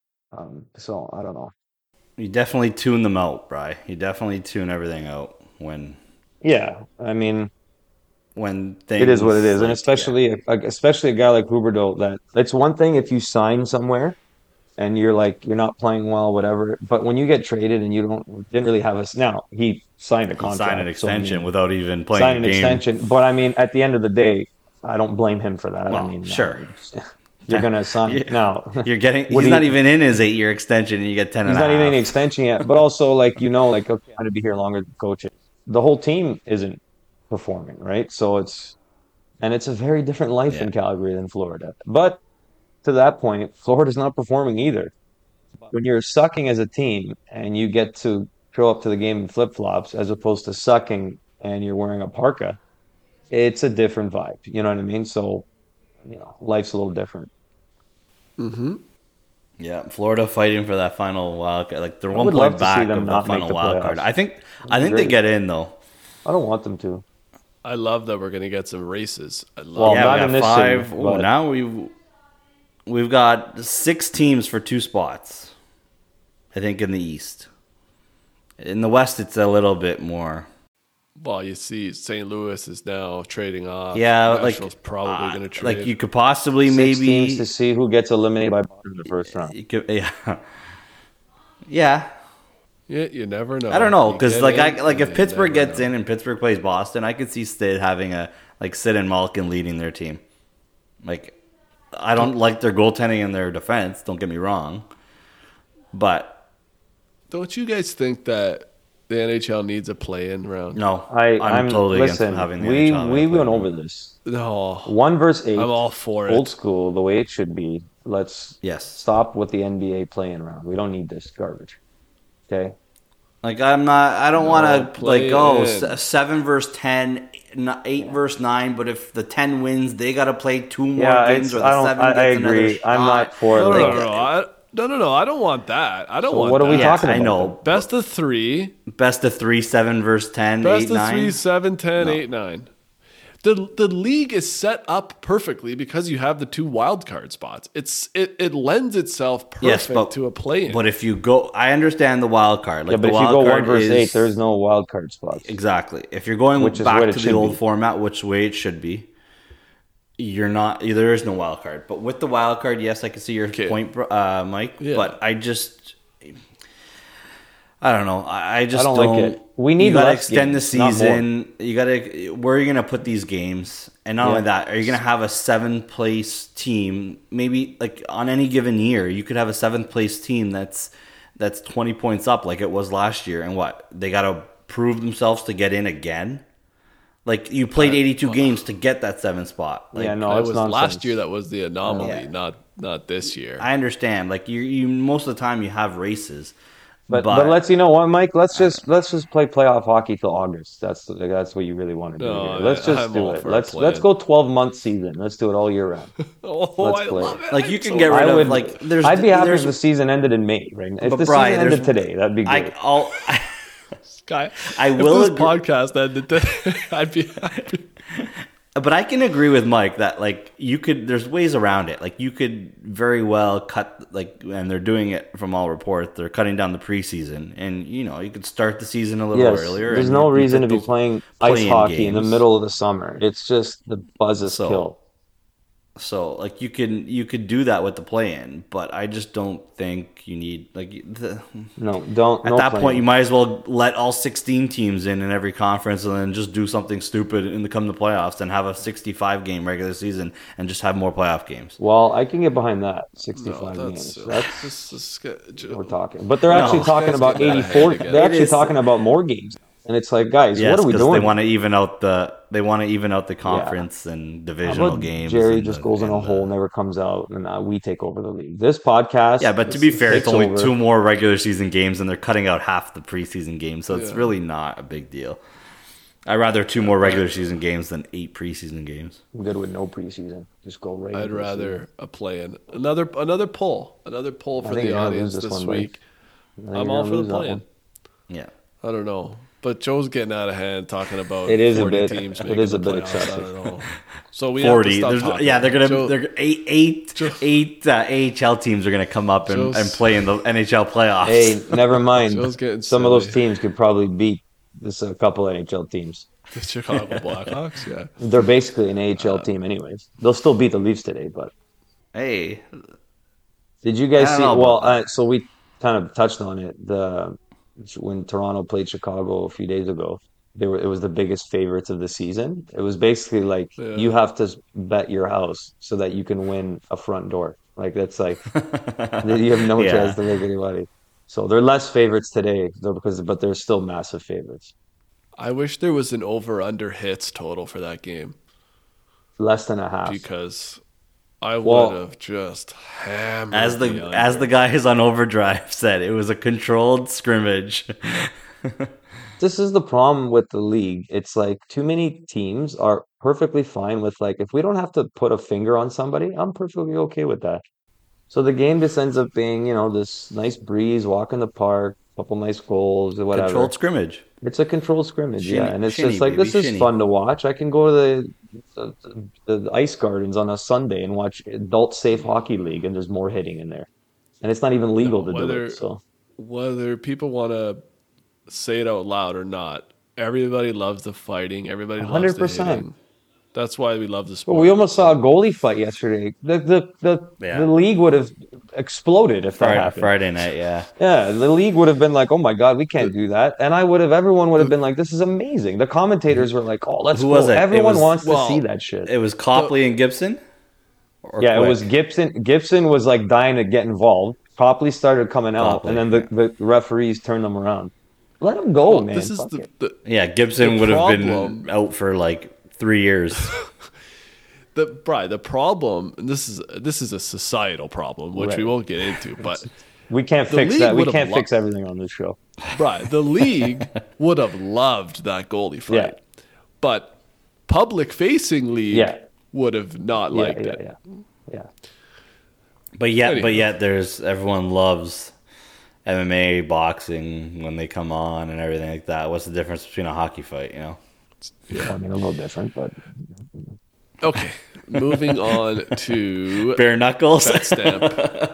So I don't know. You definitely tune them out, Bry. You definitely tune everything out Yeah, I mean, when it is what it things is, and like yeah. especially a guy like Huberdeau. That it's one thing if you sign somewhere and you're like you're not playing well, whatever. But when you get traded and you didn't really have us now, he signed a He signed an contract, so I extension mean, without even playing signed a an game. extension. But I mean, at the end of the day, I don't blame him for that. I Well, mean, sure. you're gonna sign now. You're getting. Would He's he? not even in his 8-year extension, and you get 10 He's and a not even in the half. extension yet. But also, like like okay, I'm gonna be here longer than coaches. The whole team isn't performing, right? So it's a very different life Yeah. in Calgary than Florida. But to that point, Florida's not performing either. When you're sucking as a team and you get to show up to the game in flip-flops as opposed to sucking and you're wearing a parka, it's a different vibe. You know what I mean? So, life's a little different. Mm-hmm. Yeah, Florida fighting for that final wild card. Like they're I one would love point to see back them of the not make final the wild card. playoffs. I That'd be think they great. get in though. I don't want them to. I love that we're gonna get some races. I Well, love Yeah, we not that. in got this city, 5. Oh, but now we've got 6 teams for 2 spots. I think in the East. In the West, it's a little bit more. Well, you see, St. Louis is now trading off. Yeah, Nashville's probably gonna like trade. you could possibly 6 teams to maybe see who gets eliminated by Boston in the first round. you could yeah. Yeah, you never know. I don't know You because get like in, and if you Pittsburgh never gets know. in and Pittsburgh plays Boston, I could see Sid having Sid and Malkin leading their team. Like I don't like their goaltending and their defense. Don't get me wrong, but Don't you guys think that the NHL needs a play-in round? no, I'm I'm totally against listen. having the We NHL have a we went play-in. over this. No, 1 versus 8, I'm all for old it. school, the way it should be. Let's Yes. stop with the NBA playing around. We don't need this garbage. Okay? Like I don't No, want to play in. 7 versus 10, 8 versus 9. But if the 10 wins, they got to play 2 more Yeah, games, it's or I the don't 7 I gets another agree. I'm shot. not for No, no, like no, no. No. I don't want that. I don't So want what are we that. talking I about know. then? Best of 3. Best of 3, 7 versus 10, Best 8, of 9. 3, 7, 10, No. 8, 9. The league is set up perfectly because you have the 2 wild card spots. It lends itself perfect to a play-in. But if you go, I understand the wild card. Like Yeah, but the if you wild go card 1 versus 8, is there's no wild card spots. exactly. If you're going Which is back what it to the should old be. format, which way it should be, you're not. There is no wild card. But with the wild card, yes, I can see your point, Mike. Yeah. But I don't know. I just don't don't. like it. We need you gotta less extend the games, not more. season. You gotta. Where are you gonna put these games? And not Yeah. only that, are you gonna have a 7th place team? Maybe like on any given year, you could have a 7th place team that's 20 points up, like it was last year. And what they gotta prove themselves to get in again. Like you played 82 games to get that 7th spot. Like, Yeah, no, it it's was nonsense. last year that was the anomaly, Yeah. not this year. I understand. Like you most of the time you have races, But let's what, Mike. Let's just play playoff hockey till August. That's what you really want to do No, here. Let's just I'm do all it. for a Let's plan. go 12-month season. Let's do it all year round. Oh, Let's I play. love it. Like, you I'm can so get rid I of would. like there's I'd be happy there's if the season ended in May. Right? If but the Bri, season ended today, that'd be great. Guy, I if will this agree- podcast ended today, I'd be happy. But I can agree with Mike that like there's ways around it. Like you could very well cut and they're doing it from all reports. They're cutting down the preseason, and you could start the season a little Yes, earlier. there's and no you reason to fit be those playing ice play-in hockey in the games. middle of the summer. It's just the buzz is So- killed. So like you could do that with the play-in, but I just don't think you need No, don't. at No that play-in. point you might as well let all 16 teams in every conference and then just do something stupid in the come the playoffs and have a 65 game regular season and just have more playoff games. Well, I can get behind that. No, 65 games. that's That's this we're talking. But they're actually No. talking Guys about getting out of 84. hand again. They're It actually is- talking about more games. And it's like, guys, Yes, what are we because doing? they want to even out the conference and How divisional about games. Jerry and just the- goes in a and the- hole, never comes out, and we take over the league. This podcast, Yeah, but to be fair, it's takes only over. 2 more regular season games, and they're cutting out half the preseason games, so it's Yeah. really not a big deal. I'd rather 2 more regular season games than 8 preseason games. I'm good with no preseason. Just go right. I'd into the rather season. a play-in. Another poll for think the you're gonna audience lose this this one, Mike. week. I think I'm you're all gonna for the lose that play-in. one. Yeah. I don't know, but Joe's getting out of hand talking about It is a 40 bit- teams. it making is a the bit playoffs. I excessive. don't know. So we 40. have to stop talking. They're gonna. Joe, They're eight AHL teams are gonna come up and Joe's- play in the NHL playoffs. Hey, never mind. Joe's getting Some of those silly. teams could probably beat this a couple NHL teams. the Chicago Blackhawks. Yeah, They're basically an AHL team, anyways. They'll still beat the Leafs today, but Hey, did you guys I don't see? know Well, about that. so we kind of touched on it. When Toronto played Chicago a few days ago, it was the biggest favorites of the season. It was basically like Yeah. you have to bet your house so that you can win a front door. Like that's like you have no Yeah. chance to make any money. So they're less favorites today, though, but they're still massive favorites. I wish there was an over/under hits total for that game Less than a half. because I Well- would have just hammered as the under. guys on Overdrive said, it was a controlled scrimmage. This is the problem with the league. It's like too many teams are perfectly fine with like if we don't have to put a finger on somebody, I'm perfectly okay with that. So the game just ends up being, this nice breeze, walk in the park, couple nice goals or whatever. Controlled scrimmage. It's a controlled scrimmage, yeah, Shinny- and it's shinny, just like this baby, is shinny. fun to watch. I can go to the ice gardens on a Sunday and watch adult safe hockey league, and there's more hitting in there, and it's not even legal to do whether- it. So Whether people want to say it out loud or not, everybody loves the fighting. Everybody loves the 100%. hitting. That's why we love the But sport. we almost saw a goalie fight yesterday. Yeah. The league would have exploded if that happened. Friday night, yeah. Yeah, the league would have been like, "Oh my God, we can't do that," and everyone would have been like, "This is amazing." The commentators were like, "Oh, let's Who go." was it? It Everyone was- wants to well, see that shit. It was Copley and Gibson? Or Yeah, it Quick? was Gibson. Gibson was like dying to get involved. Copley started coming out, Copley, and then the referees turned them around. Let him go, Well, man. this is Fuck the, it. the Yeah, Gibson The would have problem- been out for like 3 years. the problem. And this is a societal problem, which we Right. won't get into. But We can't the fix league that. We would have can't lo- fix everything on this show. Right, the league would have loved that goalie fight, Yeah. but public-facing league Yeah. would have not Yeah, liked yeah, it. yeah. But Anyhow. yet there's everyone loves MMA, boxing when they come on and everything like that. What's the difference between a hockey fight, I mean, a little different, but Okay, moving on to Bare knuckles. Bet Stamp.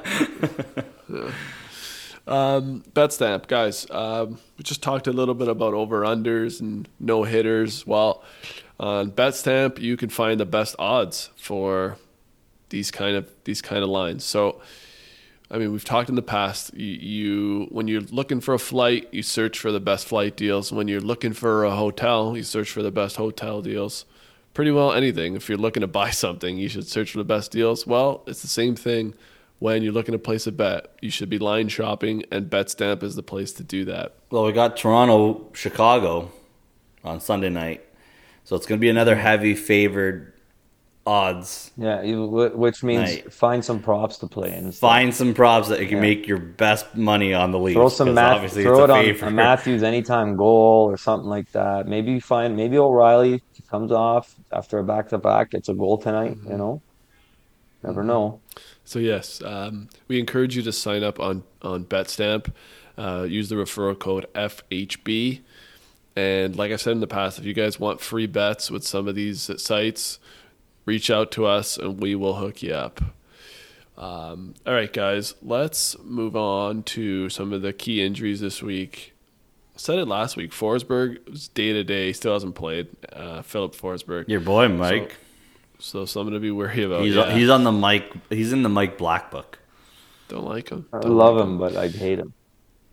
Bet Stamp, guys. We just talked a little bit about over-unders and no-hitters. Well, on Bet Stamp, you can find the best odds for these kind of lines. So, I mean, we've talked in the past. You when you're looking for a flight, you search for the best flight deals. When you're looking for a hotel, you search for the best hotel deals. Pretty well anything. If you're looking to buy something, you should search for the best deals. Well, it's the same thing when you're looking to place a bet. You should be line shopping, and BetStamp is the place to do that. Well, we got Toronto, Chicago on Sunday night. So it's going to be another heavy favored odds. yeah, which means Right. find some props to play in. Find some props that you can make your best money on the league. Throw some obviously throw it's it a on favorite. a Matthews anytime goal or something like that. Maybe O'Reilly comes off after a back-to-back, gets a goal tonight. Never know. So yes, we encourage you to sign up on BetStamp. Use the referral code FHB. And like I said in the past, if you guys want free bets with some of these sites, reach out to us and we will hook you up. All right, guys, let's move on to some of the key injuries this week. I said it last week. Forsberg was day-to-day, still hasn't played. Philip Forsberg. Your boy, Mike. So something to be worried about. He's on the Mike. He's in the Mike Black book. Don't like him. I love him, but I'd hate him.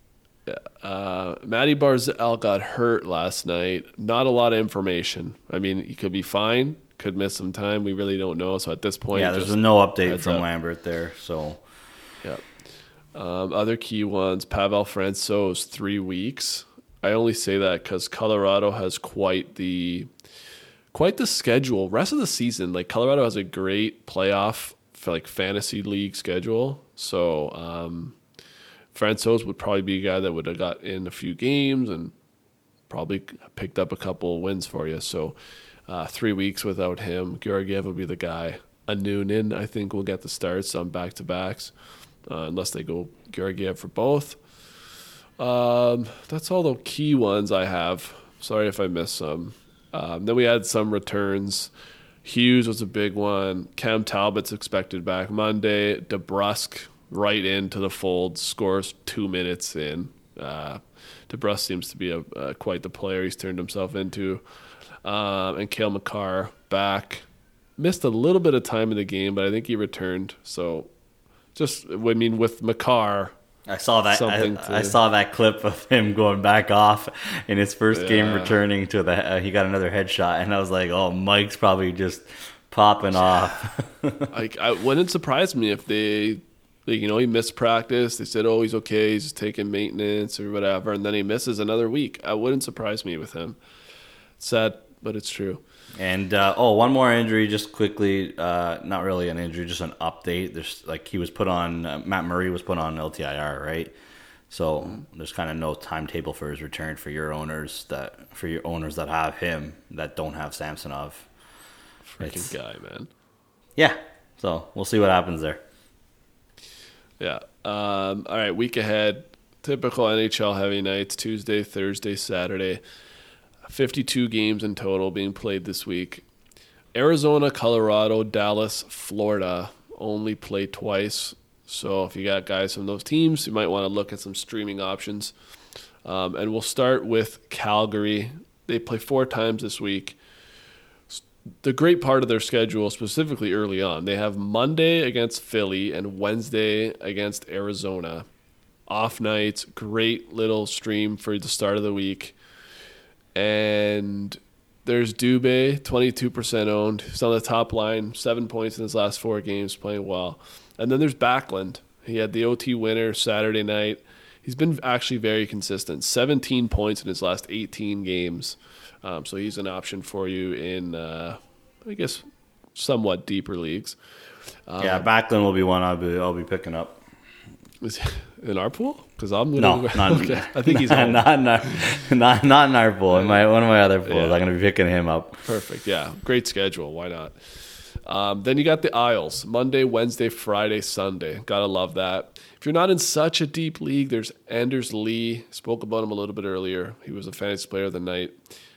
Matty Barzal got hurt last night. Not a lot of information. I mean, he could be fine. Could miss some time. We really don't know. So at this point, there's no update from Lambert there. So, yeah. Other key ones: Pavel Francouz 3 weeks. I only say that because Colorado has quite the schedule. Rest of the season, like Colorado has a great playoff fantasy league schedule. So Francouz would probably be a guy that would have got in a few games and probably picked up a couple wins for you. So 3 weeks without him. Georgiev will be the guy. Anunin, I think, will get the starts on back-to-backs unless they go Georgiev for both. That's all the key ones I have. Sorry if I missed some. Then we had some returns. Hughes was a big one. Cam Talbot's expected back Monday. DeBrusk right into the fold, scores 2 minutes in. DeBrusk seems to be quite the player he's turned himself into. And Cale Makar back. Missed a little bit of time in the game, but I think he returned. So with Makar, I saw that. I saw that clip of him going back off in his first game, returning to the. He got another headshot, and I was like, "Oh, Mike's probably just popping off." I wouldn't surprise me if they, he missed practice. They said, "Oh, he's okay. He's just taking maintenance or whatever," and then he misses another week. I wouldn't surprise me with him. It's sad, but it's true. And one more injury, just quickly. Not really an injury, just an update. There's he was put on. Matt Murray was put on LTIR, right? So there's kind of no timetable for his return for your owners that have him that don't have Samsonov. Freaking guy, man. Yeah. So we'll see what happens there. Yeah. All right. Week ahead. Typical NHL heavy nights: Tuesday, Thursday, Saturday. 52 games in total being played this week. Arizona, Colorado, Dallas, Florida only play twice. So if you got guys from those teams, you might want to look at some streaming options. And we'll start with Calgary. They play 4 times this week. The great part of their schedule, specifically early on, they have Monday against Philly and Wednesday against Arizona. Off nights, great little stream for the start of the week. And there's Dubé, 22% owned. He's on the top line, 7 points in his last 4 games, playing well. And then there's Backlund. He had the OT winner Saturday night. He's been actually very consistent, 17 points in his last 18 games. So he's an option for you in, I guess, somewhat deeper leagues. Backlund will be one I'll be picking up. Is he in our pool? Because I'm not. Okay. I think he's home. not in our pool. In one of my other pools, I'm going to be picking him up. Perfect. Yeah, great schedule. Why not? Then you got the Isles: Monday, Wednesday, Friday, Sunday. Gotta love that. If you're not in such a deep league, there's Anders Lee. Spoke about him a little bit earlier. He was a fantasy player of the night.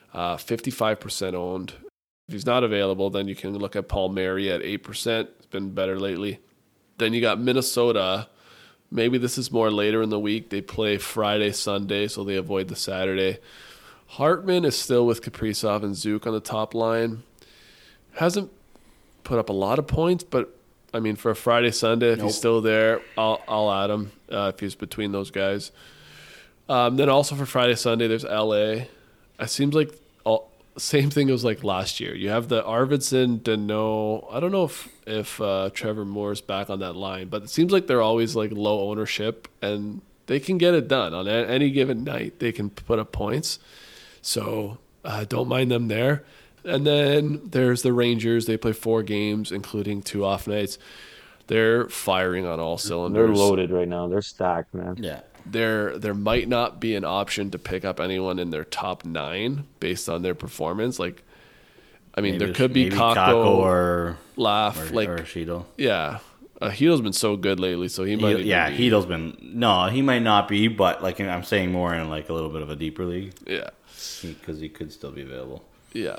55% owned. If he's not available, then you can look at Paul Mary at 8%. It's been better lately. Then you got Minnesota. Maybe this is more later in the week. They play Friday, Sunday, so they avoid the Saturday. Hartman is still with Kaprizov and Zook on the top line. Hasn't put up a lot of points, but, I mean, for a Friday, Sunday, if he's still there, I'll add him if he's between those guys. Then also for Friday, Sunday, there's LA. It seems like same thing as like last year. You have the Arvidsson, Danault. I don't know if Trevor Moore's back on that line, but it seems like they're always like low ownership, and they can get it done on any given night. They can put up points, so don't mind them there. And then there's the Rangers. They play 4 games, including 2 off nights. They're firing on all cylinders. They're loaded right now. They're stacked, man. Yeah. There might not be an option to pick up anyone in their top 9 based on their performance. Like, I mean, there could be Kakko or Laugh, or Chytil. Yeah, Chytil's been so good lately, so he might. Chytil's been he might not be, but like I'm saying, more in like a little bit of a deeper league. Yeah, because he could still be available. Yeah,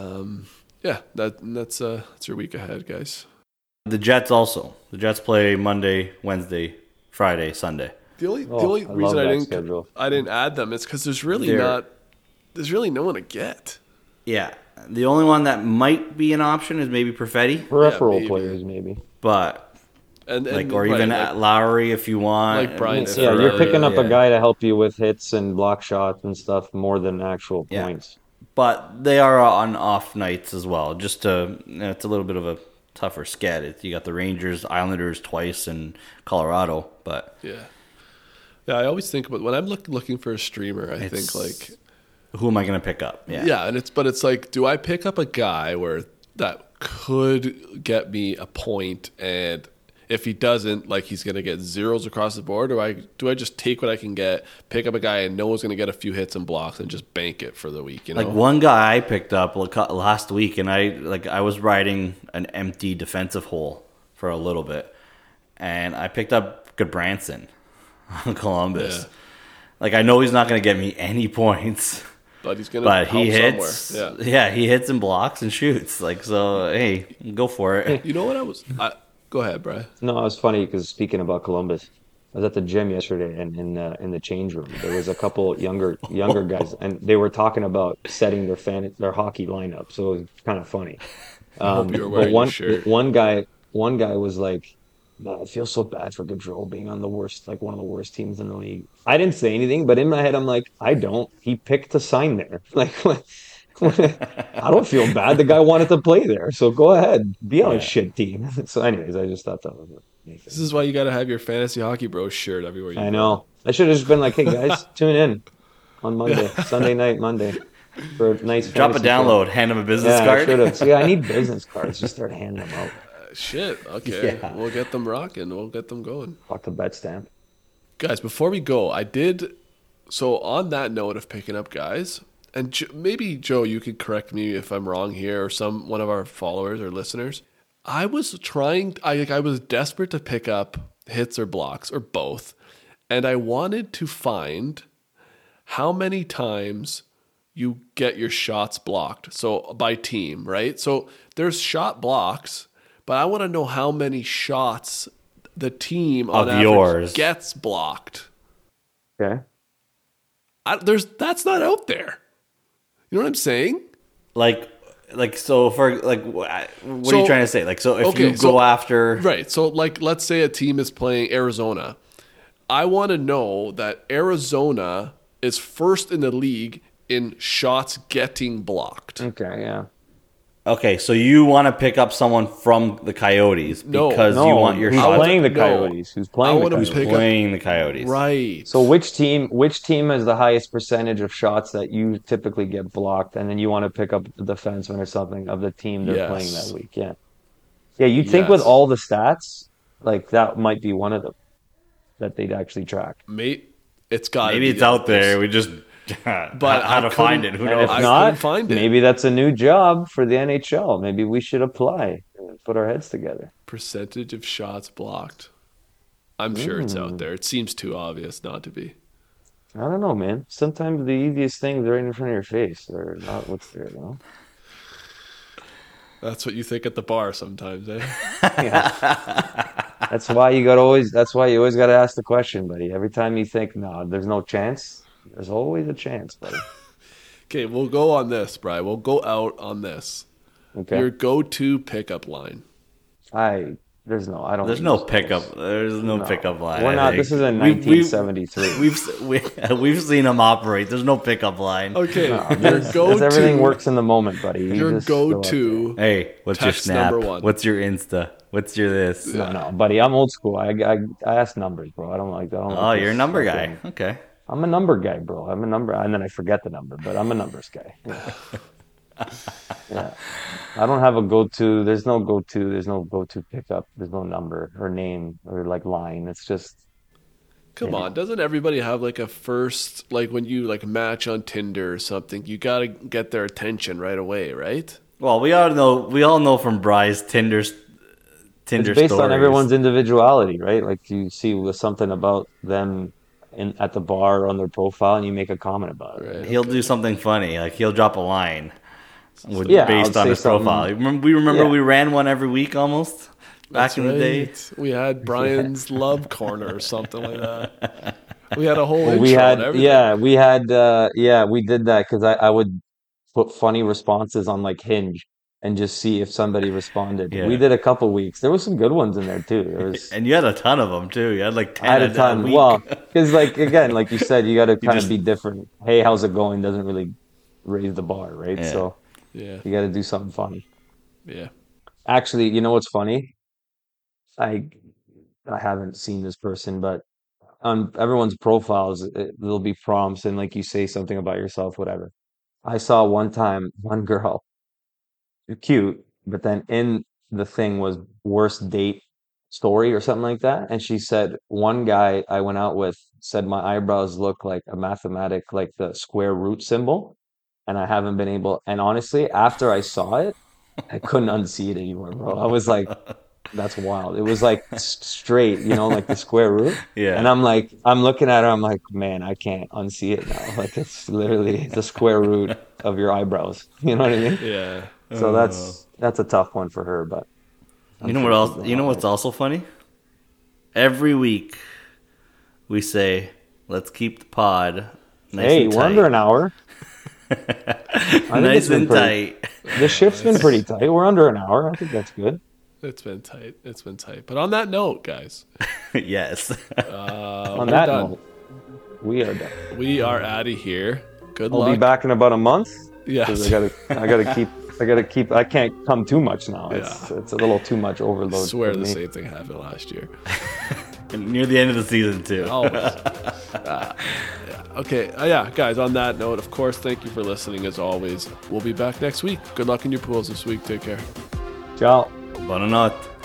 that's your week ahead, guys. The Jets also. The Jets play Monday, Wednesday, Friday, Sunday. The only reason I didn't add them is because there's really no one to get. Yeah, The only one that might be an option is maybe Perfetti, Peripheral maybe. players, maybe. but and or right, even like, Lowry if you want. Like Brian And said, Yeah, you're earlier, picking up a yeah. guy to help you with hits and block shots and stuff more than actual Yeah. points. But they are on off nights as well. Just to, it's a little bit of a tougher sked. You got the Rangers, Islanders twice, and Colorado. But yeah. I always think about when I'm looking for a streamer. I think like, who am I going to pick up? yeah, and it's like, do I pick up a guy where that could get me a point, and if he doesn't, like he's going to get zeros across the board, or do I just take what I can get, pick up a guy I know is going to get a few hits and blocks, and just bank it for the week? You know, Like one guy I picked up last week, and I was riding an empty defensive hole for a little bit, and I picked up Goodbranson on Columbus. Yeah. Like I know he's not going to get me any points, but he's going to. but he help hits. somewhere. Yeah, he hits and blocks and shoots. Like so, hey, go for it. You know what go ahead, Brian. No, it was funny because speaking about Columbus, I was at the gym yesterday and in the change room there was a couple younger guys and they were talking about setting their hockey lineup. So it was kind of funny. I hope you were But wearing your shirt. one guy was like, "Man, I feel so bad for Gaudreau being on the worst, like one of the worst teams in the league." I didn't say anything, but in my head, I'm like, I don't. He picked to sign there. Like, I don't feel bad. The guy wanted to play there, so go ahead, be on a shit team. So, anyways, I just thought that was. This is why you got to have your Fantasy Hockey Bros shirt everywhere you go. I know. I should have just been like, "Hey guys, tune in on Monday, Sunday night, Monday, for a nice Drop a fantasy download, hand him a business Yeah, I card. should have. See, I need business cards. Just start handing them out. Shit. Okay. Yeah. We'll get them rocking. We'll get them going. Fuck the bet stamp. Guys, before we go, so on that note of picking up guys, and maybe Joe, you could correct me if I'm wrong here, or one of our followers or listeners. I was desperate to pick up hits or blocks or both, and I wanted to find how many times you get your shots blocked. So by team, right? So there's shot blocks, but I want to know how many shots the team on Of average yours gets blocked. Okay. That's not out there. You know what I'm saying? Like so for like what are So- you trying to say? Like so if okay, you go so- after Right. So like let's say a team is playing Arizona. I want to know that Arizona is first in the league in shots getting blocked. Okay. Yeah. Okay, so you want to pick up someone from the Coyotes No. because No, you want your who's shots playing the No. Coyotes? Who's playing I the wanna Coyotes? pick up- playing the Coyotes. Right. So which team has the highest percentage of shots that you typically get blocked, and then you want to pick up the defenseman or something of the team they're playing Yes. that week? Yeah. Yeah, you'd think with Yes. all the stats, like that might be one of them that they'd actually track. Mate, it's got Maybe it's out there. We just But how I to find it. couldn't- Who And knows? if I not, couldn't find it. maybe that's a new job for the NHL. Maybe we should apply and put our heads together. percentage of shots blocked. I'm sure it's out there. It seems too obvious not to be. I don't know, man. Sometimes the easiest things are right in front of your face. They're not what's there, you know? That's what you think at the bar sometimes, eh? That's why you always got to ask the question, buddy. Every time you think, no, there's no chance, there's always a chance, buddy. Okay, we'll go on this, Brian. We'll go out on this. Okay. Your go-to pickup line. There's no There's use no those. pickup. There's no pickup line. We're I not. think. This is in We've- 1973. We've seen them operate. There's no pickup line. Okay, No, your there's- go-to. everything works in the moment, buddy. You Your just go out go-to. Hey, what's Text your snap? number one. What's your Insta? What's your this? there. No, buddy. I'm old school. I ask numbers, bro. I don't like. Oh, you're a number guy. Okay. I'm a number guy, bro. I'm a number, and then I forget the number, but I'm a numbers guy. Yeah. Yeah. I don't have a go-to. There's no go-to. There's no go-to pickup. There's no number or name or like line. It's just Come on, doesn't everybody have like a first, like when you like match on Tinder or something, you got to get their attention right away, right? Well, we all know from Bry's Tinder it's based on stories. everyone's individuality, right? Like you see with something about them at the bar or on their profile, and you make a comment about it. Right. He'll do something funny, like he'll drop a line Yeah, based I'll on say his profile. something. We remember Yeah. we ran one every week almost back That's in the day. right. We had Brian's Love Corner or something like that. We had a whole intro We had, and everything. we did that because put funny responses on like Hinge and just see if somebody responded. Yeah. We did a couple weeks. There was some good ones in there too. There was And you had a ton of them too. You had like 10 I had a a ton. week. Well, because like again, like you said, you got to kind just- of be different. Hey, how's it going? Doesn't really raise the bar, right? Yeah. So Yeah. you got to do something funny. Yeah. Actually, you know what's funny? I I haven't seen this person, but on everyone's profiles, there'll be prompts and like you say something about yourself, whatever. I saw one time one girl, cute, but then in the thing was worst date story or something like that. And she said, one guy I went out with said my eyebrows look like a mathematic, like the square root symbol. And I haven't been able, and honestly, after I saw it, I couldn't unsee it anymore, bro. I was like, that's wild. It was like straight, like the square root. Yeah. And I'm like, I'm looking at her, I'm like, man, I can't unsee it now. Like it's literally the square root of your eyebrows. You know what I mean? Yeah. So that's a tough one for her, but I'm You know sure what she's else? You know all what's right. also funny? Every week we say, "Let's keep the pod nice Hey, and we're tight." under an hour. think Nice it's been and pretty- tight. The shift's been pretty tight. We're under an hour. I think that's good. It's been tight. It's been tight. But on that note, guys, Yes. On we're that done. note, we are done. We are out of here. Good I'll luck. be back in about a month. Yes. 'Cause I gotta keep. I can't come too much now. It's a little too much I overload. swear for the me. same thing happened last year. And near the end of the season too. Always. Yeah. Okay. Yeah, guys, on that note, of course, thank you for listening as always. We'll be back next week. Good luck in your pools this week. Take care. Ciao. Buonanotte.